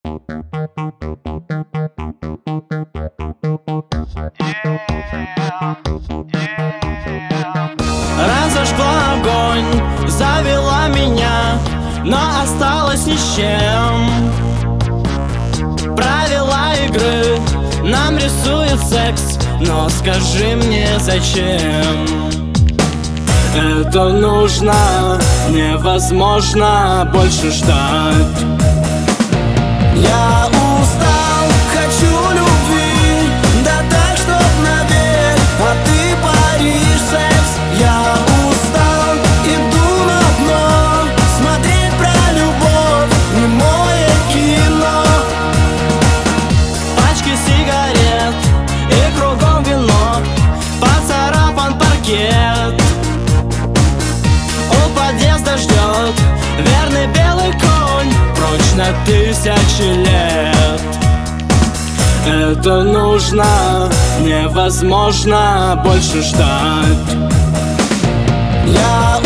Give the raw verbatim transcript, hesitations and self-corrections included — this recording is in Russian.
Разожгла огонь, завела меня, но осталась ни с чем. Правила игры нам рисует секс, но скажи мне, зачем? Это нужно, невозможно больше ждать. Я устал, хочу любви, да так, чтоб навек, а ты паришь секс. Я устал, иду на дно, смотреть про любовь, немое кино. Пачки сигарет и кругом вино, поцарапан паркет. У подъезда ждет верный белый конь, прочь на тысячи лет. Это нужно, невозможно больше ждать. Я